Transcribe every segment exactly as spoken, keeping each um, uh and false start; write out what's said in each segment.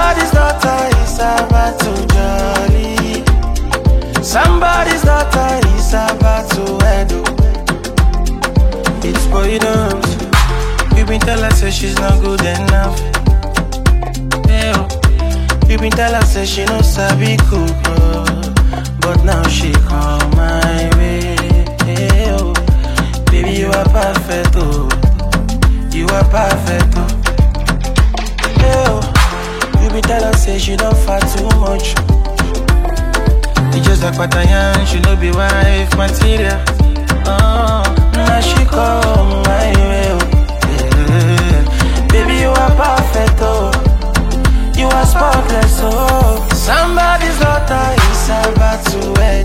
Somebody's daughter is about to jolly. Somebody's daughter is about to wed. It's boy dumps. You been tell her say she's not good enough. Yeah. You been tell her say she no sabi cook, oh. But now she come my way. Yeah. Baby, you are perfect, oh. You are perfect, oh. Yeah. You been tell her say she don't fat too much. It's just like Patayan, she no be wife material. Oh, now she come my way, oh. Yeah. Baby, you are perfect, oh. You are spotless, oh. Somebody's daughter is about to wed.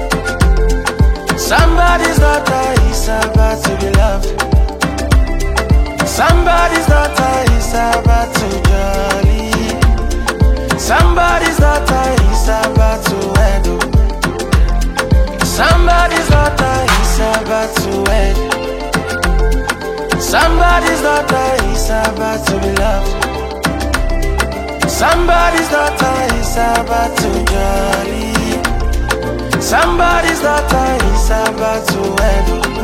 Somebody's daughter is about to be loved. Somebody's daughter is about to jolly. Somebody's daughter is about to wed. Somebody's daughter is about to wed. Somebody's daughter is about to be loved. Somebody's daughter is about to jolly. Somebody's daughter is about to wed.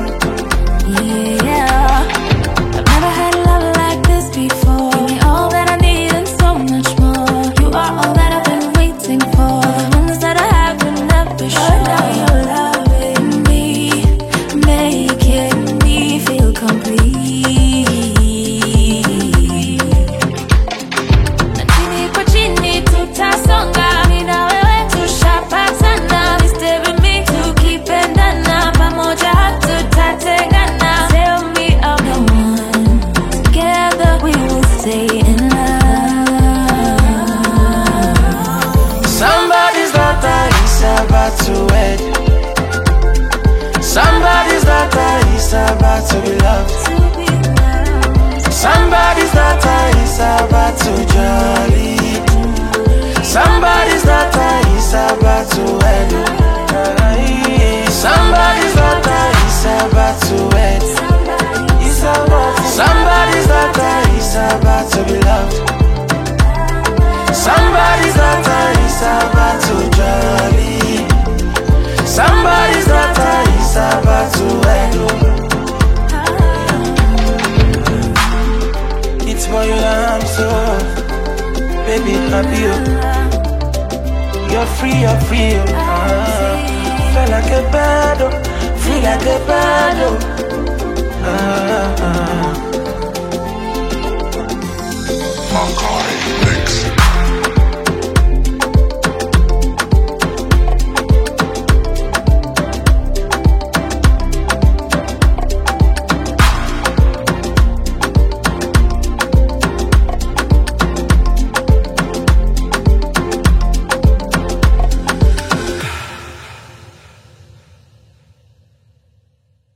Yeah, I've never had a love like this before. Give me all that I need and so much more. You are all that I've been waiting for. The ones that I have been never sure. Now you're loving me, making me feel complete. Somebody's daughter is about to be loved. Somebody's daughter is about to jolly. Somebody's daughter is about to wed. Somebody's daughter is about to wed. Somebody's daughter is about to be loved. Somebody's daughter is about to jolly. Somebody's daughter is about to wed. It's for you that I'm so, baby, happy. You're free, you're free. Uh, feel like a bad, free like a bad. Uh, uh.